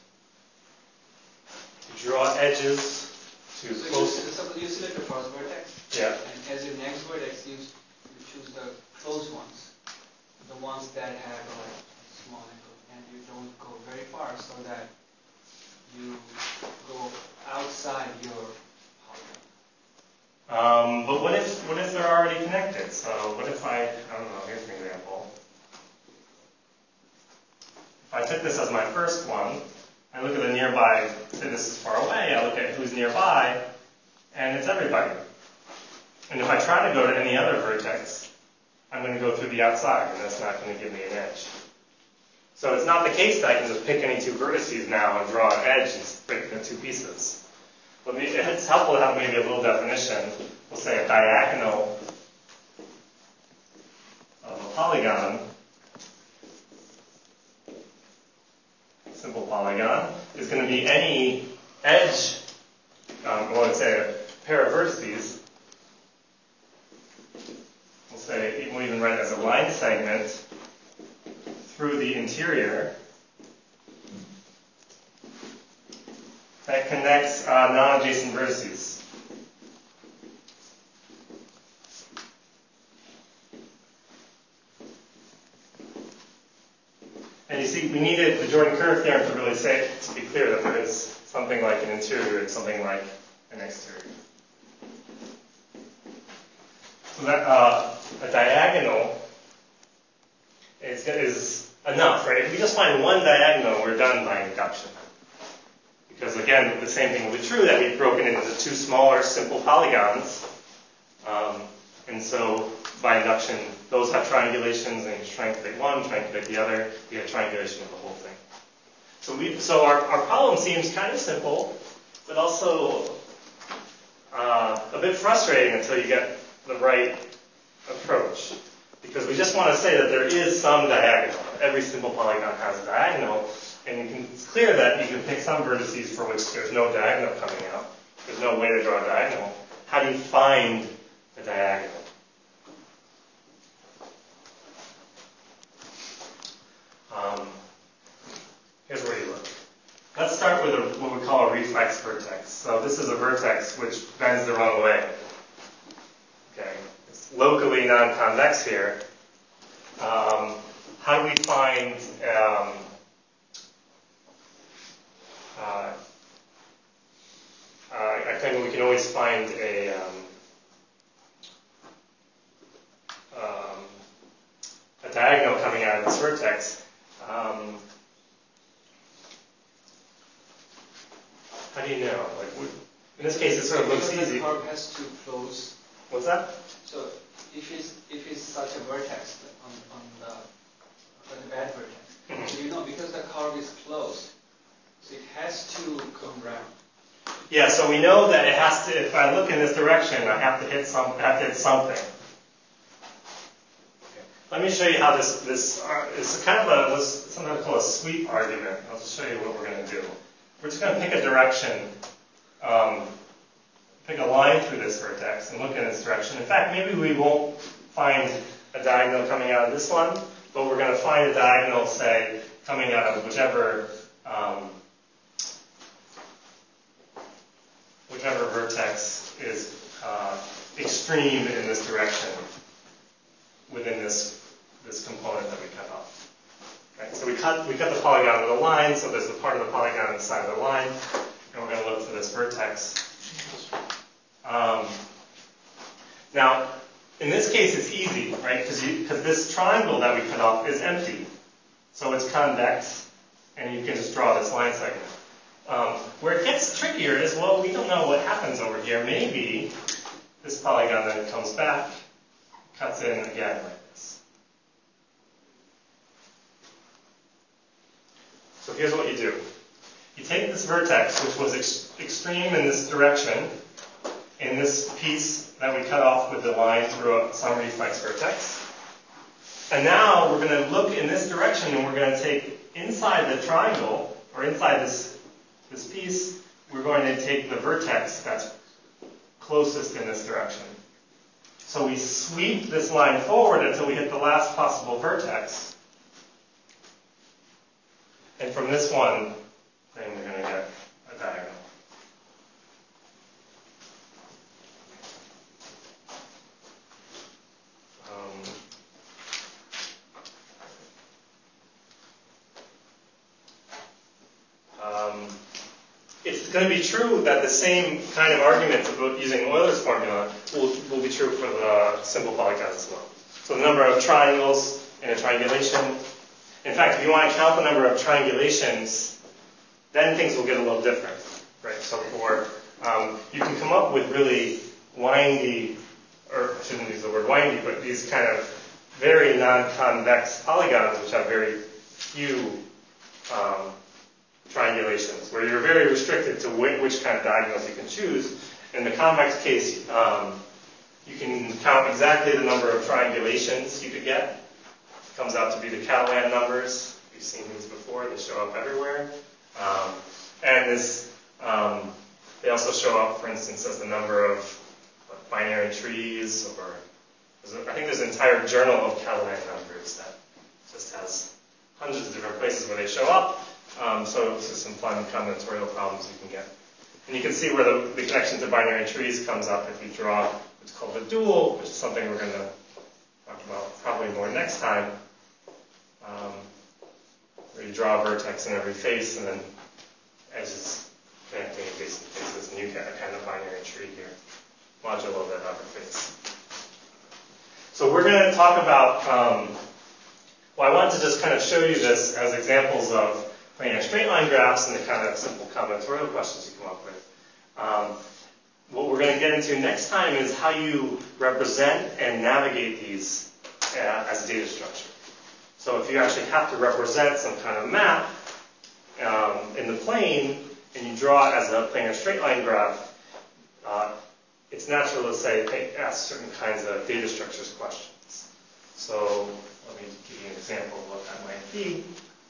You draw edges to so close. You, suppose you select the first vertex. Yeah. And as your next vertex, you, you choose the close ones, the ones that have a small angle, and you don't go very far, so that you go outside your polygon. Um, but what if what if they're already connected? So what if I I don't know. Here's an example. If I took this as my first one, I look at the nearby, say this is far away, I look at who's nearby, and it's everybody. And if I try to go to any other vertex, I'm going to go through the outside, and that's not going to give me an edge. So it's not the case that I can just pick any two vertices now and draw an edge and break it into two pieces. But it's helpful to have maybe a little definition. We'll say a diagonal of a polygon, simple polygon, is going to be any edge, um, or let's say a pair of vertices. We'll say, we'll even write it as a line segment through the interior that connects uh, non-adjacent vertices. And you see, we needed the Jordan curve theorem to really say, to be clear, that there is something like an interior and something like an exterior. So that uh, a diagonal is, is enough, right? If we just find one diagonal, we're done by induction. Because again, the same thing will be true, that we've broken it into two smaller, simple polygons. Um, and so by induction, those have triangulations, and you just triangulate one, triangulate the other, you get triangulation of the whole thing. So we, so our, our problem seems kind of simple, but also uh, a bit frustrating until you get the right approach. Because we just want to say that there is some diagonal. Every simple polygon has a diagonal, and you can, it's clear that you can pick some vertices for which there's no diagonal coming out. There's no way to draw a diagonal. How do you find the diagonal? Um, here's where you look. Let's start with a, what we call a reflex vertex. So this is a vertex which bends the wrong way. Okay, it's locally non-convex here. Um, how do we find um, uh, uh, I think we can always find a um, um, a diagonal coming out of this vertex. Um, how do you know? Like, we, in this case, it sort of looks because easy. The curve has to close. What's that? So if it's if it's such a vertex on on the on the bad vertex, Mm-hmm. so you know because the curve is closed, so it has to come round. Yeah, so we know that it has to. If I look in this direction, I have to hit some. I have to hit something. Okay. Let me show you how this this uh, is kind of a what's sometimes called a sweep argument. I'll just show you what we're going to do. We're just going to pick a direction. Um, pick a line through this vertex and look in this direction. In fact, maybe we won't find a diagonal coming out of this one, but we're going to find a diagonal, say, coming out of whichever um, whichever vertex is uh, extreme in this direction within this this component that we cut off. Right? So we cut we cut the polygon with a line, so there's the part of the polygon on the side of the line, and we're going to look for this vertex. Um, now, in this case, it's easy, right? Because because this triangle that we cut off is empty, so it's convex, and you can just draw this line segment. Um, where it gets trickier is, well, we don't know what happens over here. Maybe this polygon then comes back, cuts in again like this. So here's what you do. You take this vertex, which was ex- extreme in this direction, in this piece that we cut off with the line through a, some reflex vertex. And now we're going to look in this direction, and we're going to take inside the triangle, or inside this, this piece, we're going to take the vertex that's closest in this direction. So we sweep this line forward until we hit the last possible vertex. And from this one, then we're going to get a diagonal. Um, it's going to be true that the same kind of arguments about using Euler's formula will, will be true for the simple polygons as well. So the number of triangles in a triangulation. In fact, if you want to count the number of triangulations, then things will get a little different, right? So for um, you can come up with really windy or I shouldn't use the word windy, but these kind of very non-convex polygons which have very few um, triangulations, where you're very restricted to whi- which kind of diagonals you can choose. In the convex case, um, you can count exactly the number of triangulations you could get. It comes out to be the Catalan numbers. You've seen these before. They show up everywhere. Um, and this, um, they also show up, for instance, as the number of like, binary trees, or there's a, I think there's an entire journal of Catalan numbers that just has hundreds of different places where they show up. Um, so this is some fun combinatorial problems you can get. And you can see where the, the connection to binary trees comes up if you draw what's called a dual, which is something we're going to talk about probably more next time, um, where you draw a vertex in every face and then edges connecting adjacent faces, and you get a kind of binary tree here, modulo that upper face. So we're going to talk about, um, well, I wanted to just kind of show you this as examples of planar straight line graphs and the kind of simple combinatorial questions you come up with. Um, what we're going to get into next time is how you represent and navigate these uh, as data structure. So if you actually have to represent some kind of map um, in the plane, and you draw it as a planar straight line graph, uh, it's natural to say, hey, ask certain kinds of data structures questions. So let me give you an example of what that might be.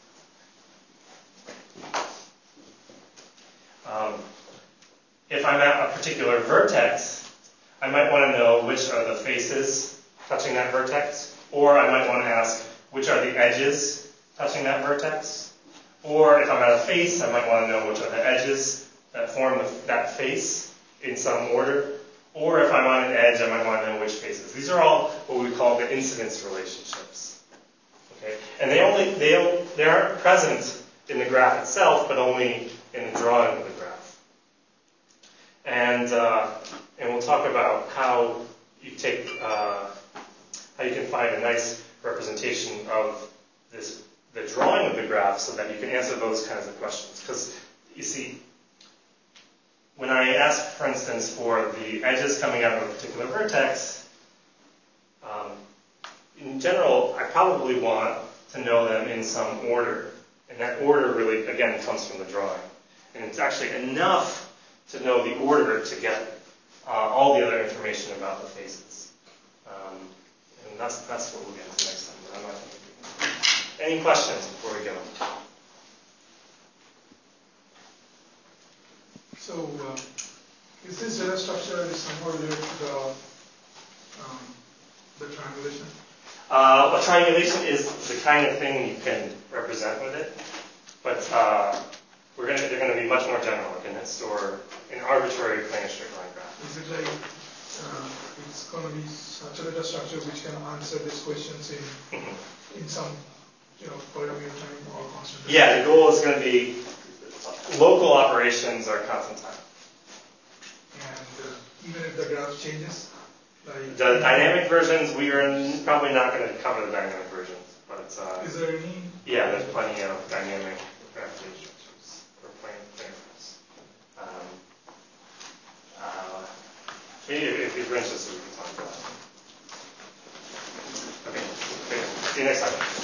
Um, if I'm at a particular vertex, I might want to know which are the faces touching that vertex, or I might want to ask which are the edges touching that vertex, or if I'm at a face, I might want to know which are the edges that form the, that face in some order, or if I'm on an edge, I might want to know which faces. These are all what we call the incidence relationships. Okay, and they only they don't, they aren't present in the graph itself, but only in the drawing of the graph. And uh, and we'll talk about how you take uh, how you can find a nice representation of this the drawing of the graph so that you can answer those kinds of questions. Because you see, when I ask, for instance, for the edges coming out of a particular vertex, um, in general, I probably want to know them in some order. And that order really, again, comes from the drawing. And it's actually enough to know the order to get uh, all the other information about the faces. Um, and that's that's what we'll get into next time. But I'm not going to do. Any questions before we go? So, uh, is this data structure is somewhat related to the um, the triangulation? Uh, a triangulation is the kind of thing you can represent with it, but uh, we're going to they're going to be much more general. Like in store an arbitrary planar straight line graph. Is it like uh, it's going to be such a data structure which can answer these questions in in some you know polynomial time or constant time? Yeah, the goal is going to be local operations are constant time. And uh, even if the graph changes, like The dynamic versions, we are n- probably not going to cover the dynamic versions, but it's uh, is there any? yeah, there's plenty of dynamic graph data structures for planar planar graphs. Um, uh, if, if you're interested, we can talk about it. Okay, great. See you next time.